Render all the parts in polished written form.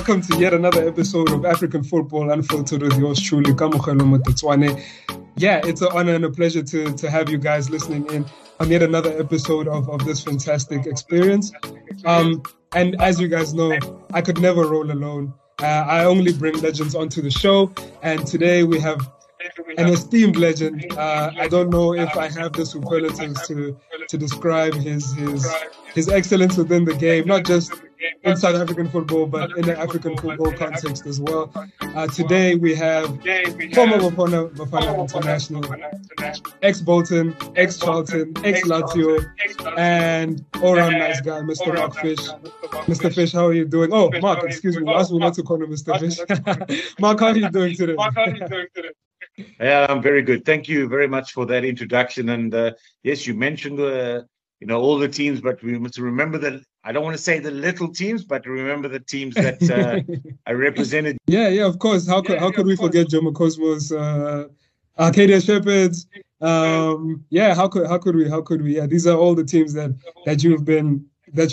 welcome to yet another episode of African Football Unfiltered with yours truly, Kamogelo Motetswane. Yeah, it's an honor and a pleasure to have you guys listening in on yet another episode of this fantastic experience. And as you guys know, I could never roll alone. I only bring legends onto the show, and today we have an esteemed legend. I don't know if I have the superlatives to describe his excellence within the game, not just in South African football, but in the African football context as well. Today we have former Bafana International, ex-Bolton, ex-Charlton, ex-Lazio, and all-round nice guy, Mr. Mark Fish. Mr. Fish, how are you doing? Oh, Mark, excuse me. Ask me not to call him Mr. Fish. Mark, how are you doing today? Yeah, I'm very good. Thank you very much for that introduction. And yes, you mentioned all the teams, but we must remember that. I don't want to say the little teams, but remember the teams that I represented. Yeah, of course. How could we forget Jomo Cosmos, Arcadia Shepherds? How could we? Yeah, these are all the teams that you've been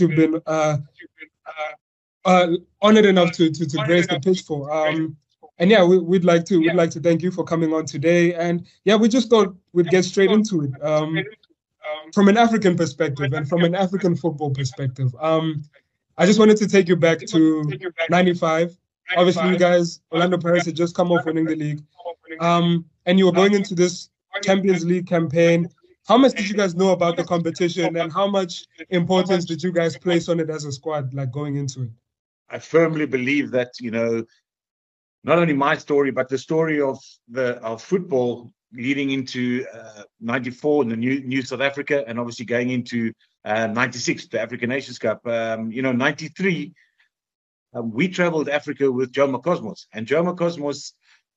honored enough to grace the pitch for. And yeah, we'd like to thank you for coming on today. And yeah, we just thought we'd get straight into it. From an African perspective and from an African football perspective, I just wanted to take you back to 95. Obviously, you guys, Orlando Pirates had just come off winning the league. And you were going into this Champions League campaign. How much did you guys know about the competition, and how much importance did you guys place on it as a squad, like going into it? I firmly believe that, not only my story, but the story of football leading into 94 in the new South Africa, and obviously going into 96, the African Nations Cup. 93, we traveled Africa with Jomo Cosmos. And Jomo Cosmos,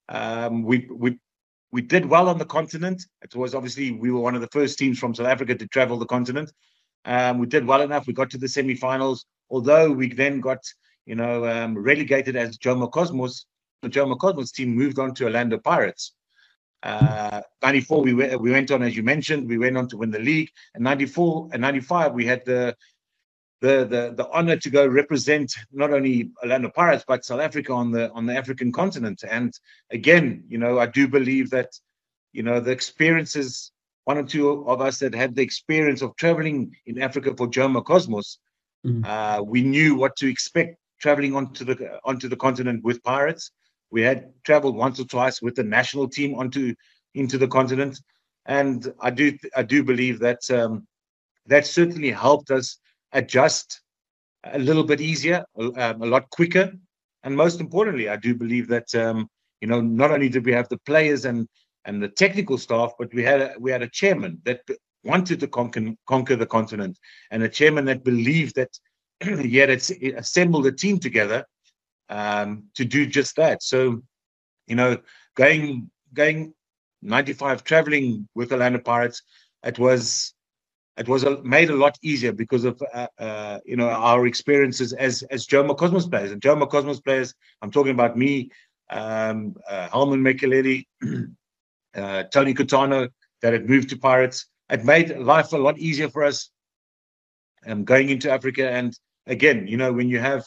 we did well on the continent. It was obviously, we were one of the first teams from South Africa to travel the continent. We did well enough. We got to the semi-finals, although we then got, relegated as Jomo Cosmos. The Jomo Cosmos team moved on to Orlando Pirates. 94, we went on, as you mentioned, we went on to win the league. And 94 and 95, we had the honor to go represent not only Orlando Pirates but South Africa on the African continent. And again, I do believe that the experiences, one or two of us that had the experience of traveling in Africa for Jomo Cosmos, we knew what to expect traveling onto the continent with Pirates. We had traveled once or twice with the national team into the continent, and I do believe that that certainly helped us adjust a little bit easier, a lot quicker, and most importantly, I do believe that not only did we have the players and the technical staff, but we had a chairman that wanted to conquer the continent, and a chairman that believed that he had assembled a team together to do just that. So, going 95, traveling with Orlando Pirates, it was made a lot easier because of our experiences as Jomo Cosmos players. And Jomo Cosmos players, I'm talking about me, Helman Mekeleli, Tony Cotano, that had moved to Pirates. It made life a lot easier for us going into Africa. And again, when you have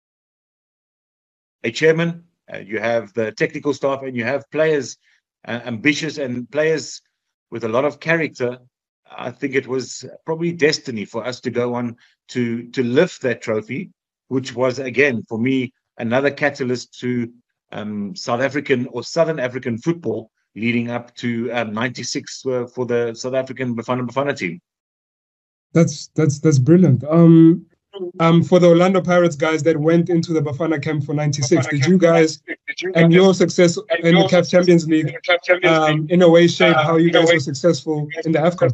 a chairman, you have the technical staff, and you have players ambitious and players with a lot of character, I think it was probably destiny for us to go on to lift that trophy, which was, again, for me, another catalyst to South African or Southern African football leading up to 96 for the South African Bafana team. That's brilliant. For the Orlando Pirates guys that went into the Bafana camp for 96, did you guys and your success in the CAF Champions League in a way shape how you guys were successful in the AFCON?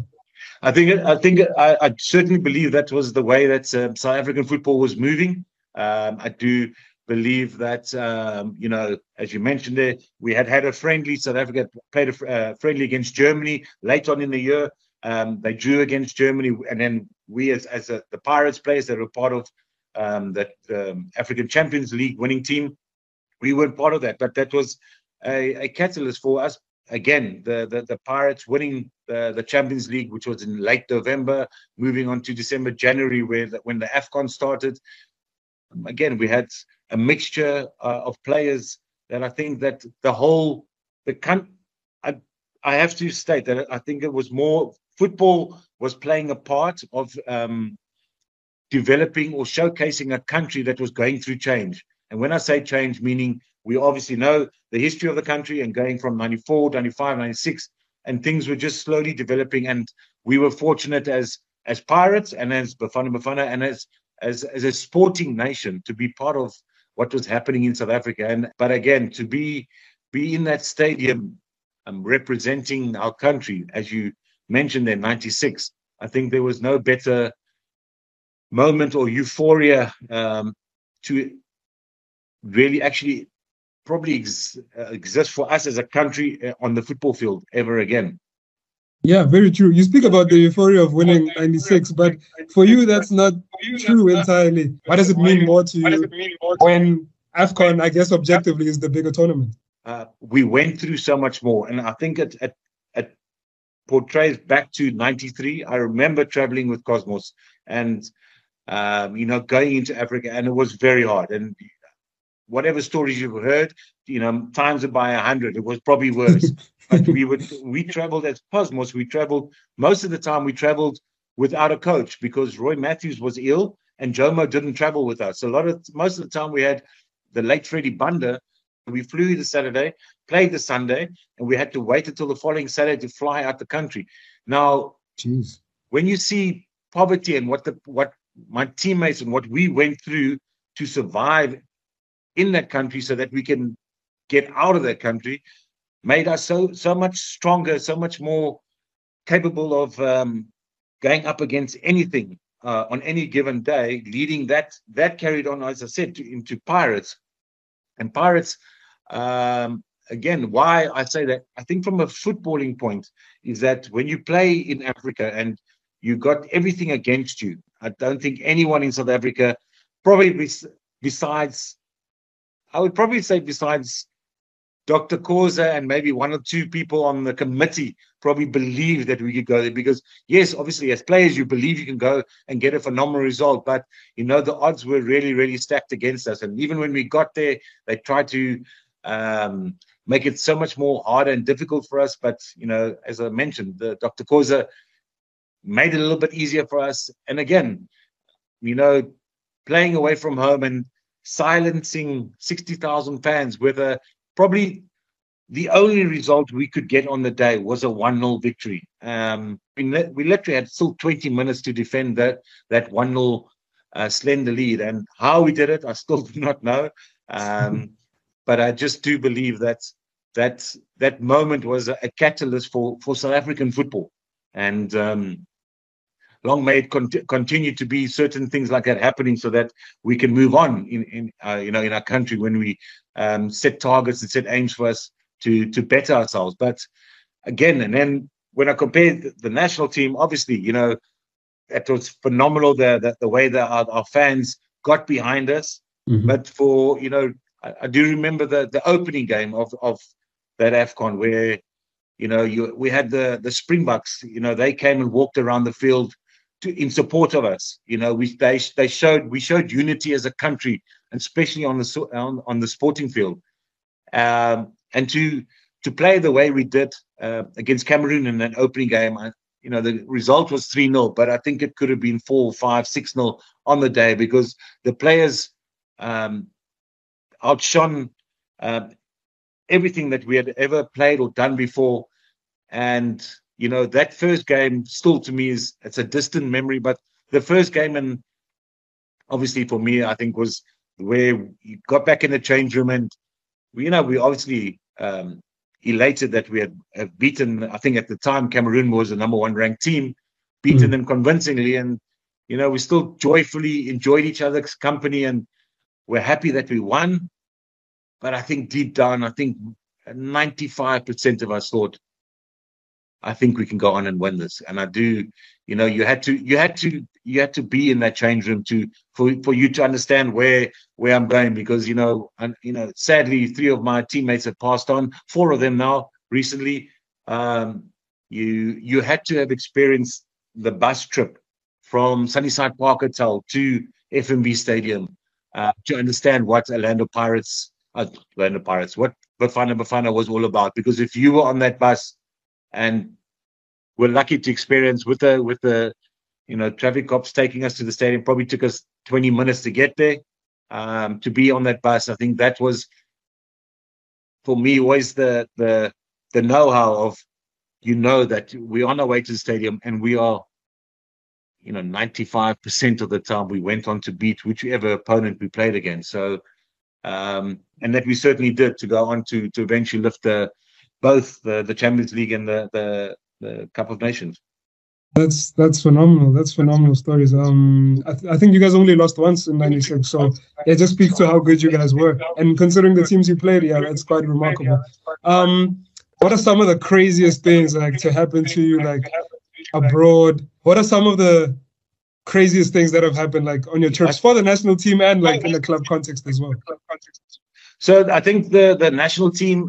I certainly believe that was the way that South African football was moving. I do believe that, as you mentioned there, we had a friendly. South Africa played a friendly against Germany late on in the year. They drew against Germany, and then we, as the Pirates players that were part of that African Champions League winning team, we weren't part of that. But that was a catalyst for us. Again, the Pirates winning the Champions League, which was in late November, moving on to December, January, when the AFCON started. Again, we had a mixture of players that I think that I have to state that I think it was more football was playing a part of developing or showcasing a country that was going through change. And when I say change, meaning we obviously know the history of the country and going from 94, 95, 96, and things were just slowly developing. And we were fortunate as Pirates and as Bafana and as a sporting nation to be part of what was happening in South Africa. But again, to be in that stadium representing our country, as you mentioned there, 96, I think there was no better moment or euphoria to really actually probably exist for us as a country on the football field ever again. Yeah, very true. You speak about the euphoria of winning 96, but for you, that's not true entirely. What does it mean more to you when AFCON, I guess, objectively is the bigger tournament? We went through so much more. And I think it portrays back to 93. I remember traveling with Cosmos and, going into Africa, and it was very hard. And whatever stories you've heard, times it by 100. It was probably worse. But we traveled as Cosmos. Most of the time we traveled without a coach because Roy Matthews was ill and Jomo didn't travel with us. Most of the time we had the late Freddie Banda. We flew the Saturday, played the Sunday, and we had to wait until the following Saturday to fly out the country. Now, when you see poverty and what my teammates and what we went through to survive in that country so that we can get out of that country, made us so much stronger, so much more capable of going up against anything on any given day, leading that carried on, as I said, into Pirates. And Pirates, again, why I say that, I think from a footballing point, is that when you play in Africa and you got everything against you, I don't think anyone in South Africa, probably besides Dr. Khoza and maybe one or two people on the committee probably believe that we could go there because, yes, obviously as players, you believe you can go and get a phenomenal result. But, the odds were really, really stacked against us. And even when we got there, they tried to make it so much more harder and difficult for us. But, as I mentioned, Dr. Khoza made it a little bit easier for us. And again, playing away from home and silencing 60,000 fans with probably the only result we could get on the day was a 1-0 victory. We literally had still 20 minutes to defend that 1-0 slender lead. And how we did it, I still do not know. But I just do believe that moment was a catalyst for South African football. And long may it continue to be certain things like that happening so that we can move on in our country when we set targets and set aims for us to better ourselves. But again, and then when I compare the national team, obviously, it was phenomenal the way that our fans got behind us. Mm-hmm. But for, I do remember the opening game of that AFCON where, we had the Springboks, they came and walked around the field in support of us. We showed unity as a country, and especially on the sporting field. And to play the way we did against Cameroon in that opening game, the result was 3-0, but I think it could have been 4, 5, 6-0 on the day because the players outshone everything that we had ever played or done before. And that first game still to me it's a distant memory, but the first game, and obviously for me, I think was where you got back in the change room and we obviously elated that we have beaten, I think at the time, Cameroon was the number 1 ranked team, beaten them convincingly. And, we still joyfully enjoyed each other's company and we're happy that we won. But I think deep down, 95% of us thought, I think we can go on and win this. And I do, you had to be in that change room for you to understand where I'm going because, sadly, 3 of my teammates have passed on, 4 of them now recently. You had to have experienced the bus trip from Sunnyside Park Hotel to FNB Stadium. to understand what Orlando Pirates, what Bafana Bafana was all about. Because if you were on that bus and were lucky to experience with the traffic cops taking us to the stadium, probably took us 20 minutes to get there. To be on that bus, I think that was, for me, always the know-how of, that we're on our way to the stadium and we are, 95% of the time we went on to beat whichever opponent we played against. So, and that we certainly did, to go on to eventually lift both the Champions League and the Cup of Nations. That's phenomenal. That's phenomenal stories. I think you guys only lost once in '96, so it just speaks to how good you guys were. And considering the teams you played, yeah, that's quite remarkable. What are some of the craziest things to happen to you abroad? What are some of the craziest things that have happened on your trips for the national team and in the club context as well? So I think the national team.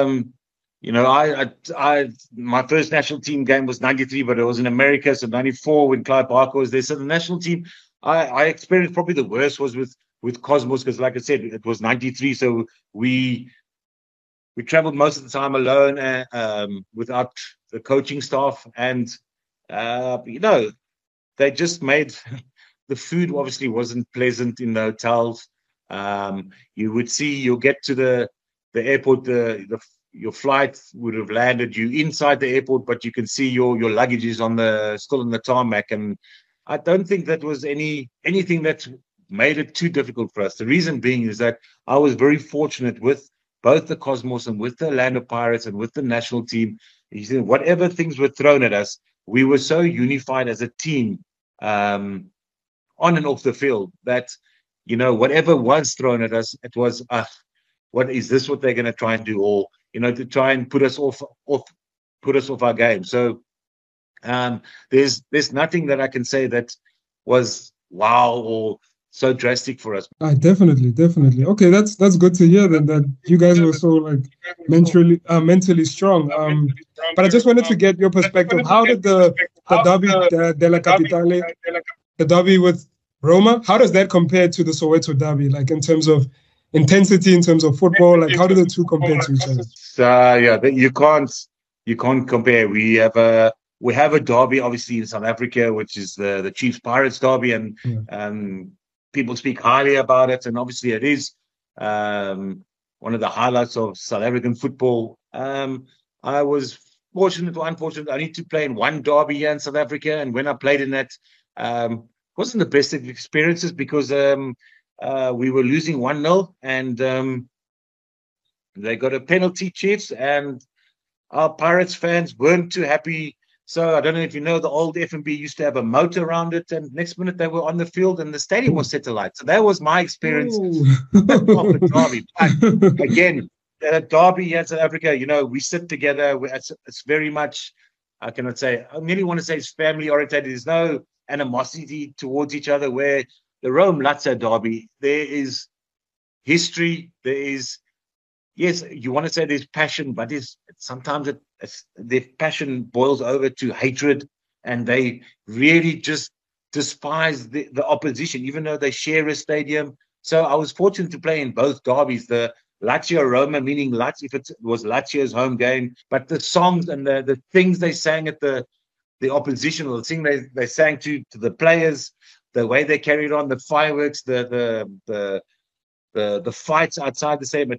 My first national team game was '93, but it was in America. So '94 when Clive Barker was there. So the national team, I experienced probably the worst was with Cosmos, because like I said, it was '93. So we traveled most of the time alone, without the coaching staff, and they just made the food obviously wasn't pleasant in the hotels. You'll get to the airport, your flight would have landed you inside the airport, but you can see your luggage is still on the tarmac. And I don't think that was anything that made it too difficult for us. The reason being is that I was very fortunate with both the Cosmos and with the Orlando Pirates and with the national team. Whatever things were thrown at us, we were so unified as a team, on and off the field, that, whatever was thrown at us, it was, what is this? What they're going to try and do? Or, to try and put us off our game. So there's nothing that I can say that was wow or so drastic for us. Definitely. Okay, that's good to hear then, that you guys were so mentally strong. But I just wanted to get your perspective. How did the derby della Capitale, the derby with Roma, how does that compare to the Soweto derby? In terms of intensity, in terms of football, how do the two compare to each other? You can't compare. We have a derby obviously in South Africa, which is the Chiefs Pirates derby, and people speak highly about it, and obviously it is one of the highlights of South African football. I was fortunate or unfortunate. I need to play in one derby here in South Africa, and when I played in that, wasn't the best of experiences, because we were losing 1-0, and they got a penalty, Chiefs, and our Pirates fans weren't too happy. So I don't know if you know, the old FNB used to have a moat around it, and next minute they were on the field and the stadium was set alight. So that was my experience of the derby. But again, derby here in South Africa, we sit together. It's very much, I nearly want to say it's family oriented. There's no animosity towards each other, where the Rome Lazio derby, there is history, there is, yes, you want to say there's passion, but sometimes their passion boils over to hatred, and they really just despise the opposition, even though they share a stadium. So I was fortunate to play in both derbies, the Lazio Roma, meaning Lazio, if it was Lazio's home game, but the songs and the things they sang at the opposition, or the thing they sang to the players, the way they carried on, the fireworks, the fights outside the stadium,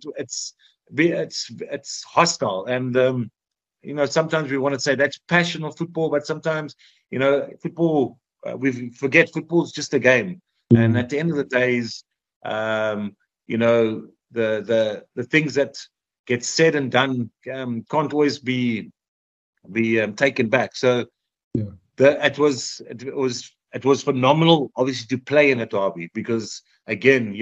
it's hostile. And sometimes we want to say that's passion of football, but sometimes football, we forget football is just a game. And at the end of the day is the things that get said and done can't always be taken back. So it was phenomenal, obviously, to play in a derby, because again,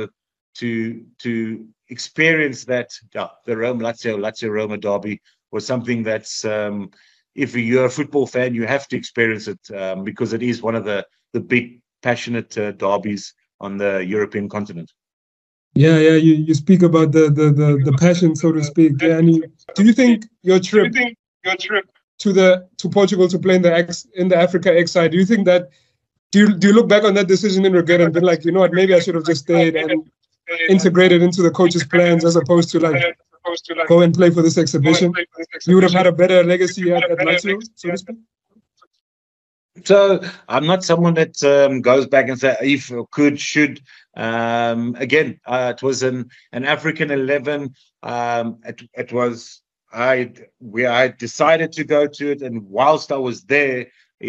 to experience that, the Lazio Roma derby was something that's, if you're a football fan, you have to experience it, because it is one of the big passionate derbies on the European continent. Yeah. You speak about the passion, so to speak. Yeah, and do you think your trip to Portugal to play in the Africa X side, do you think that Do you look back on that decision in regret and been like, you know what, maybe I should have just stayed and integrated into the coach's plans as opposed to like go and play for this exhibition? You would have had a better legacy at Lazio, so to speak? So I'm not someone that goes back and say if, could, should. Again, it was an African 11. It was I decided to go to it, and whilst I was there,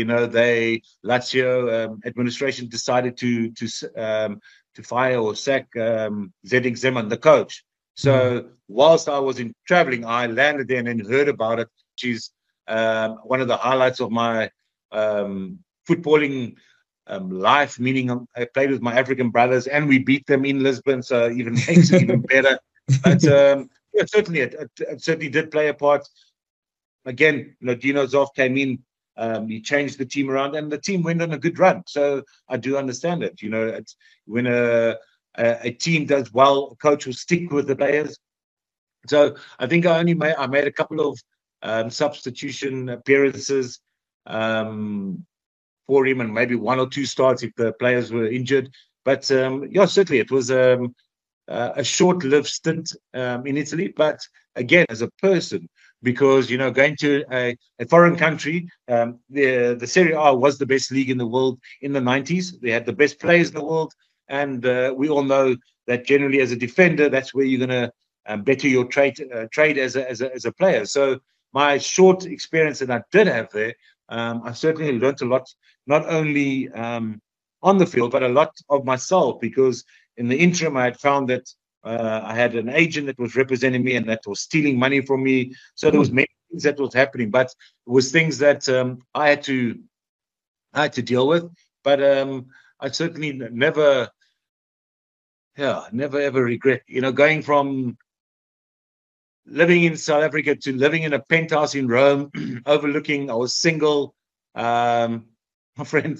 Lazio administration decided to fire or sack Zdeněk Zeman, the coach. So whilst I was traveling, I landed there and then heard about it, which is one of the highlights of my footballing life, meaning I played with my African brothers and we beat them in Lisbon, so even makes it even better. But certainly it certainly did play a part. Again, Dino Zoff came in, he changed the team around, and the team went on a good run. So I do understand it. When a team does well, a coach will stick with the players. So I think I made a couple of substitution appearances for him, and maybe 1 or 2 starts if the players were injured. But certainly it was a short-lived stint in Italy. But again, as a person, because going to a foreign country, the Serie A was the best league in the world in the 90s. They had the best players in the world, and we all know that generally as a defender, that's where you're going to better your trade as a player. So my short experience that I did have there, I certainly learned a lot, not only on the field, but a lot of myself, because in the interim, I had found that I had an agent that was representing me and that was stealing money from me. So there was many things that was happening, but it was things that I had to deal with. But I certainly never ever regret, going from living in South Africa to living in a penthouse in Rome, overlooking. I was single, my friend.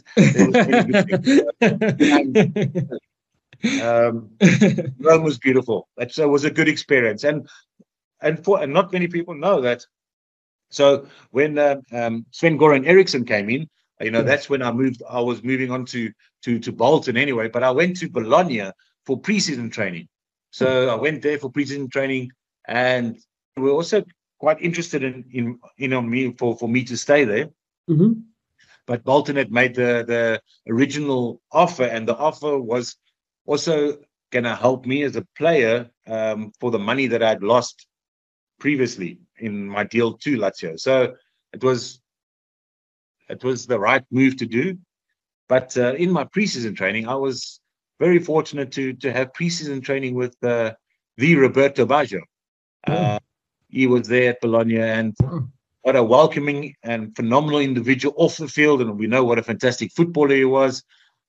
Rome was beautiful. It was a good experience, and not many people know that. So when Sven-Goran Eriksson came in, that's when I moved. I was moving on to Bolton anyway, but I went to Bologna for preseason training. So I went there for preseason training, and we were also quite interested in me for me to stay there. Mm-hmm. But Bolton had made the original offer, and the offer was also going to help me as a player for the money that I'd lost previously in my deal to Lazio. So it was the right move to do. But in my preseason training, I was very fortunate to have preseason training with the Roberto Baggio. He was there at Bologna, and what a welcoming and phenomenal individual off the field, and we know what a fantastic footballer he was.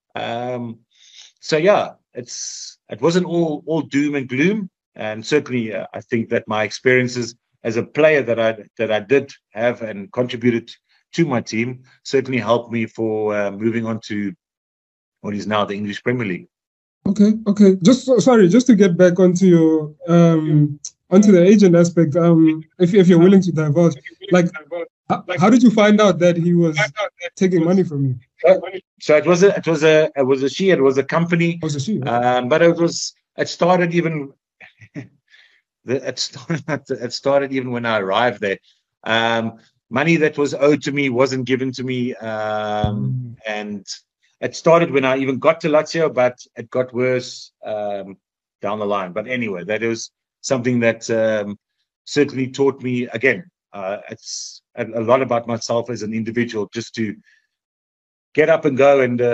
So yeah, it wasn't all doom and gloom, and certainly I think that my experiences as a player that I did have and contributed to my team certainly helped me for moving on to what is now the English Premier League. Okay. Just to get back onto your onto the agent aspect. If you're willing to divulge, how did you find out that he was taking money from you? So it was a she. It was a company. It was a she. But it started even. It started even when I arrived there. Money that was owed to me wasn't given to me, and it started when I even got to Lazio, but it got worse down the line. But anyway, that is something that certainly taught me, again, it's a lot about myself as an individual, just to get up and go and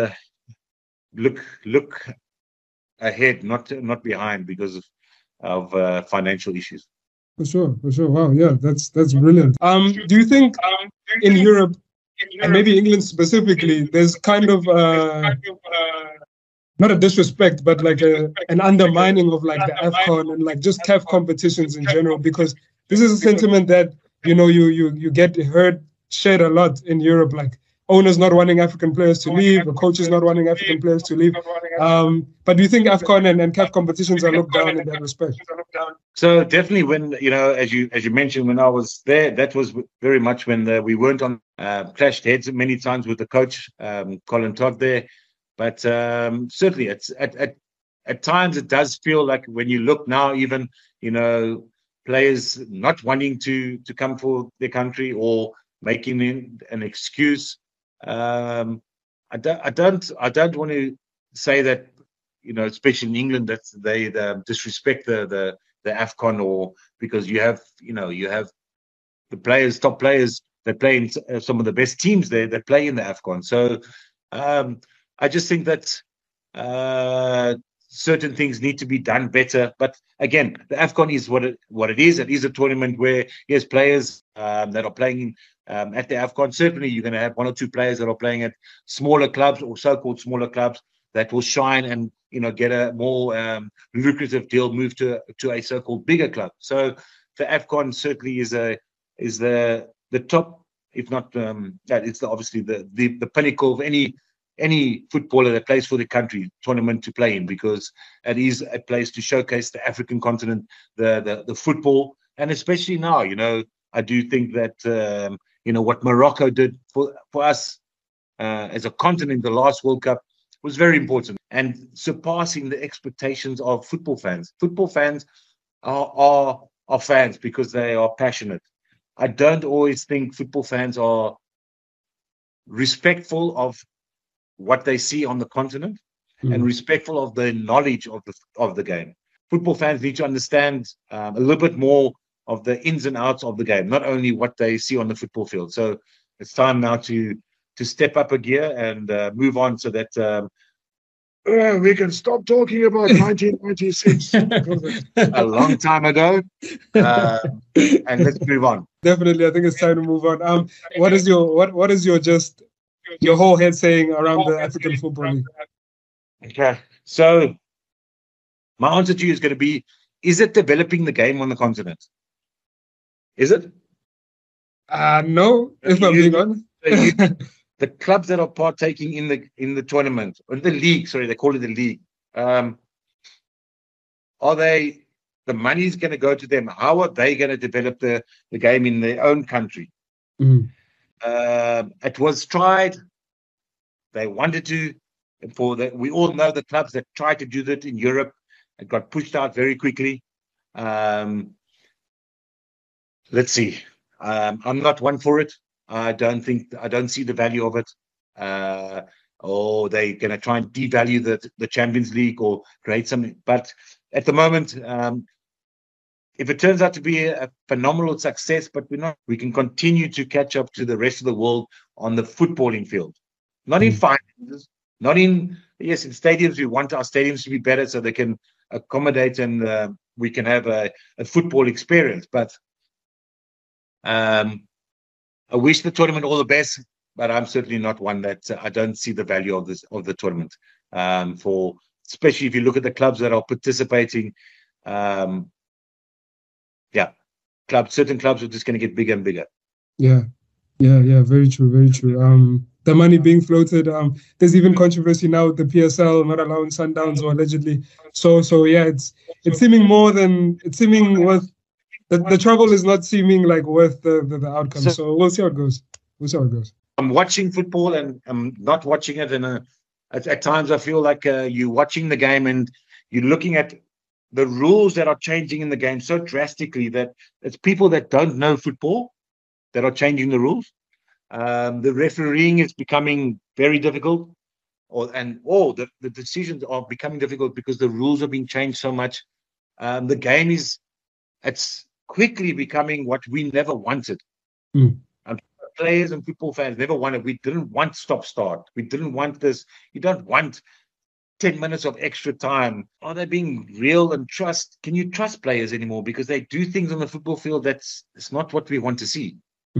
look ahead, not behind, because of financial issues. For sure. Wow, yeah, that's brilliant. Do you think in Europe, and maybe England specifically, there's kind of not a disrespect, but like an undermining of like the AFCON and like just CAF competitions in general? Because this is a sentiment that you get shared a lot in Europe. Like owners not wanting African players to leave, the coaches not wanting African players to leave. But do you think AFCON and CAF competitions are looked down in that respect? So definitely, when as you mentioned, when I was there, that was very much when we weren't on clashed heads many times with the coach, Colin Todd there. But certainly, it's at times it does feel like when you look now, even players not wanting to come for their country or making an excuse. I don't want to say that especially in England, that they disrespect the AFCON, or because you have the top players that play in some of the best teams there that play in the AFCON. So I just think that certain things need to be done better. But again, the AFCON is what it is. It is a tournament where yes, players that are playing at the AFCON. Certainly, you're going to have one or two players that are playing at smaller clubs or so-called smaller clubs that will shine and get a more lucrative deal, move to a so-called bigger club. So the AFCON certainly is the top, if not it's obviously the pinnacle of any footballer that plays for the country tournament to play in, because it is a place to showcase the African continent, the football, and especially now, I do think that what Morocco did for us as a continent, the last World Cup, was very important and surpassing the expectations of football fans. Football fans are fans because they are passionate. I don't always think football fans are respectful of what they see on the continent and respectful of the knowledge of the game. Football fans need to understand a little bit more of the ins and outs of the game, not only what they see on the football field. So it's time now to step up a gear and move on so that we can stop talking about 1996 a long time ago, and let's move on. Definitely, I think it's time to move on. What is your just your whole head saying around the African Football League? Okay, so my answer to you is going to be: is it developing the game on the continent? Is it? No, if I'm being honest. The clubs that are partaking in the tournament, or the league, sorry, they call it the league. Are they? The money is going to go to them. How are they going to develop the game in their own country? It was tried. They wanted to. We all know the clubs that tried to do that in Europe. It got pushed out very quickly. Let's see. I'm not one for it. I don't see the value of it. Or they're going to try and devalue the Champions League or create something. But at the moment, if it turns out to be a phenomenal success, but we can continue to catch up to the rest of the world on the footballing field. Not in finances, not in stadiums. We want our stadiums to be better so they can accommodate and we can have a football experience. But I wish the tournament all the best, but I'm certainly not one that I don't see the value of the tournament. Especially if you look at the clubs that are participating, certain clubs are just going to get bigger and bigger. Yeah, very true, very true. The money being floated. There's even controversy now with the PSL not allowing Sundowns, or allegedly. So yeah, it's seeming worth the trouble is not seeming like worth the outcome. So we'll see how it goes. I'm watching football and I'm not watching it, and at times I feel like you're watching the game and you're looking at the rules that are changing in the game so drastically that it's people that don't know football that are changing the rules. The refereeing is becoming very difficult, the decisions are becoming difficult because the rules are being changed so much. The game it's quickly becoming what we never wanted. Players and football fans never wanted. We didn't want stop-start. We didn't want this. You don't want 10 minutes of extra time. Are they being real and trust? Can you trust players anymore? Because they do things on the football field it's not what we want to see.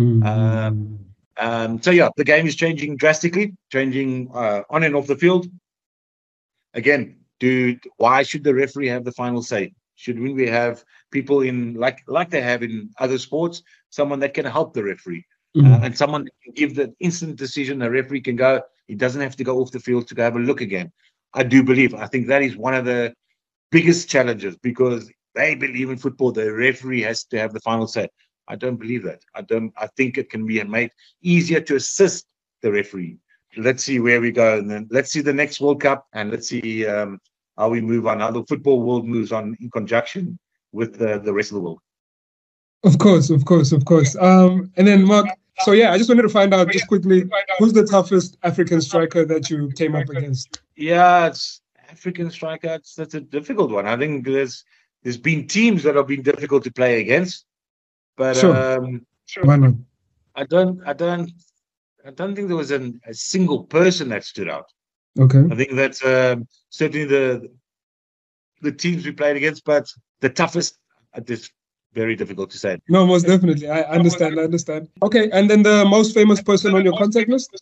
The game is changing drastically, changing on and off the field. Again, why should the referee have the final say? Shouldn't we have people in like they have in other sports, someone that can help the referee? and someone can give the instant decision. The referee can go. He doesn't have to go off the field to go have a look again. I think that is one of the biggest challenges, because they believe in football. The referee has to have the final say. I don't believe that. I think it can be made easier to assist the referee. Let's see where we go, and then let's see the next World Cup, and let's see how we move on, how the football world moves on in conjunction with the rest of the world. Of course. And then, Mark, so yeah, I just wanted to find out just quickly, who's the toughest African striker that you came up against? Yeah, it's African striker. That's a difficult one. I think there's been teams that have been difficult to play against, but Why not? I don't think there was a single person that stood out. Okay. I think that's certainly the teams we played against, but the toughest, it's very difficult to say. No, most definitely. I understand. Okay, and then the most famous person on your contact list?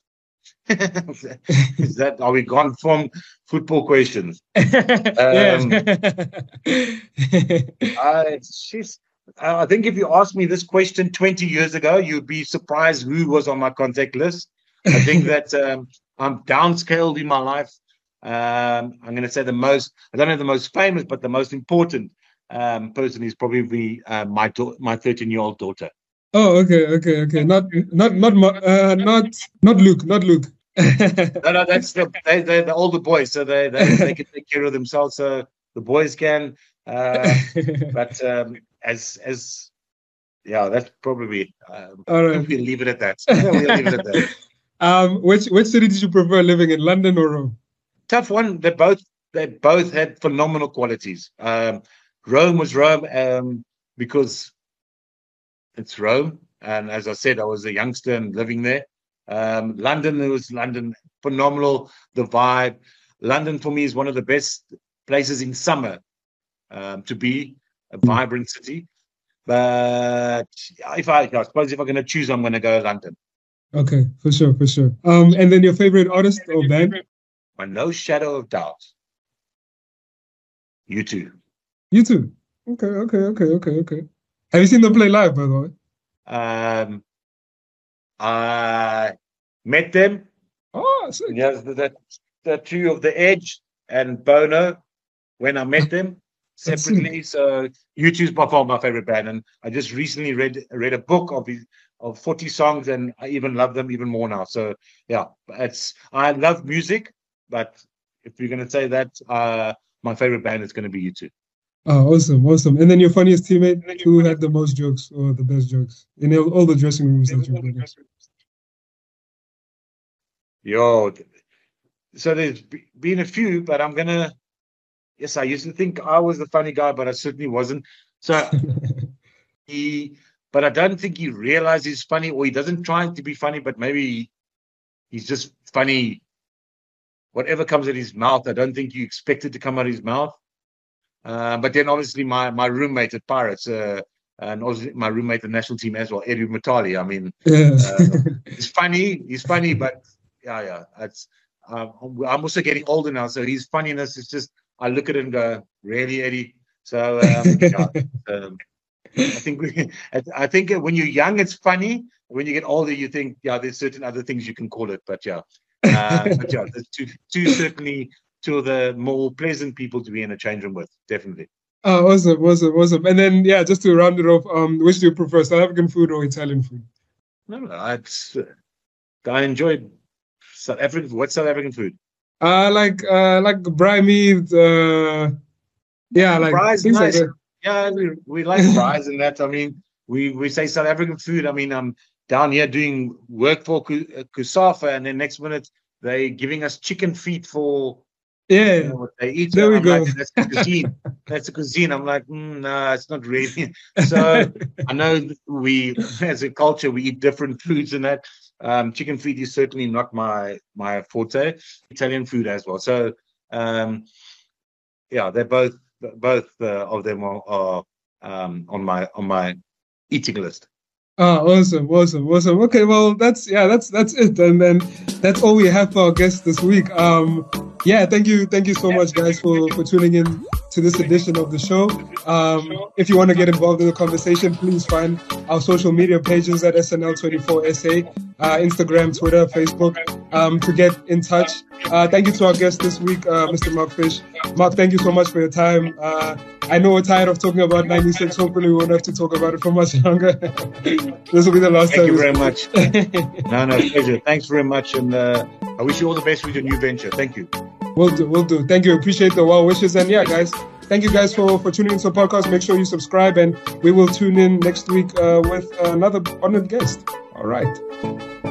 Is that, are we gone from football questions? I think if you asked me this question 20 years ago, you'd be surprised who was on my contact list. I think that I'm downscaled in my life. I'm going to say I don't have the most famous, but the most important person is probably my 13-year-old daughter. Oh, okay. Not Luke. No, that's they're older boys, so they can take care of themselves. So the boys can, but that's probably. All right. We'll leave it at that. Which city did you prefer living in, London or Rome? Tough one. They both had phenomenal qualities. Rome was Rome because it's Rome, and as I said, I was a youngster and living there. London was London, phenomenal. The vibe. London for me is one of the best places in summer to be, a vibrant city. But I suppose if I'm going to choose, I'm going to go London. Okay, for sure. And then your favorite artist or band? By no shadow of doubt, U2. U2. Okay. Have you seen them play live, by the way? I met them. Oh, sick. Yes, the two of The Edge and Bono when I met them separately. So U2 is by far my favorite band, and I just recently read a book of 40 songs, and I even love them even more now. So yeah, I love music, but if you're going to say that, my favorite band is going to be U2. Oh, awesome. And then your funniest teammate, who had the most jokes or the best jokes in all the dressing rooms that you've been in? So there's been a few, but yes, I used to think I was the funny guy, but I certainly wasn't. So but I don't think he realizes he's funny, or he doesn't try to be funny, but maybe he's just funny. Whatever comes out of his mouth, I don't think you expect it to come out of his mouth. But then obviously my roommate at Pirates, and obviously my roommate at the national team as well, Eddie Mutali. I mean, he's funny, but yeah. I'm also getting older now, so his funniness is just, I look at it and go, really, Eddie? So I think when you're young, it's funny. When you get older, you think, there's certain other things you can call it, but there's certainly two of the more pleasant people to be in a change room with, definitely. Oh, awesome. And then, just to round it off, which do you prefer, South African food or Italian food? No, I enjoyed South African. What's South African food? Like braai meat. Braai's things nice. like that. Yeah, we like braais and that. I mean, we say South African food. I mean, I'm down here doing work for Kusafa, and then next minute they're giving us chicken feet for. Yeah, what they eat. There we go. Like, that's the cuisine. That's the cuisine. I'm like, no, it's not really. So I know we, as a culture, we eat different foods and that. Chicken feet is certainly not my forte. Italian food as well. So they're both of them are on my eating list. Oh, awesome. Okay, well that's it, and then that's all we have for our guests this week. Yeah, thank you so much, guys, for tuning in to this edition of the show. If you want to get involved in the conversation, please find our social media pages at SNL24SA, Instagram, Twitter, Facebook, to get in touch. Thank you to our guest this week, Mr. Mark Fish. Mark, thank you so much for your time. I know we're tired of talking about 96. Hopefully we won't have to talk about it for much longer. This will be the last time. Thank you very much. No, pleasure. Thanks very much. And I wish you all the best with your new venture. Thank you. Will do. Thank you. Appreciate the well wishes. And yeah, guys, thank you guys for tuning into the podcast. Make sure you subscribe, and we will tune in next week with another honored guest. All right.